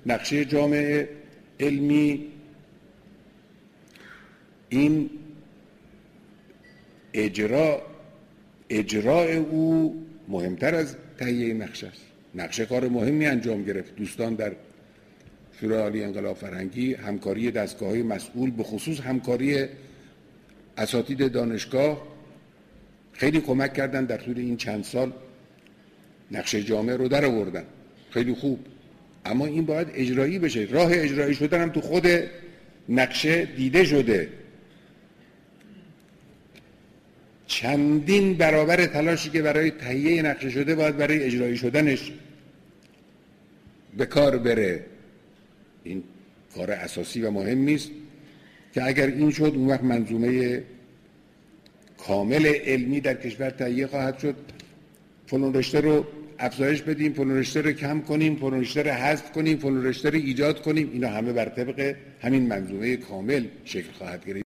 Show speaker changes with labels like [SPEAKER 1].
[SPEAKER 1] نقشه جامعه علمی این اجراء او مهمتر از تهیه نقشه است. نقشه کار مهمی انجام گرفت. دوستان در شورای عالی انقلاب فرهنگی همکاری دستگاه‌های مسئول، به خصوص همکاری اساتید دانشگاه خیلی کمک کردن در طول این چند سال نقشه جامعه رو در آوردن. خیلی خوب، اما این باید اجرایی بشه. راه اجرایی شدن هم تو خود نقشه دیده شده. چندین برابر تلاشی که برای تهیه نقشه شده باید برای اجرایی شدنش به کار بره. این کار اساسی و مهمی است که اگر این شد اون وقت منظومه کامل علمی در کشور تهیه خواهد شد. فلان رشته رو افزایش بدیم، فلان رشته رو کم کنیم، فلان رشته رو حذف کنیم، فلان رشته رو ایجاد کنیم، اینا همه بر طبق همین منظومه کامل شکل خواهد گرفت.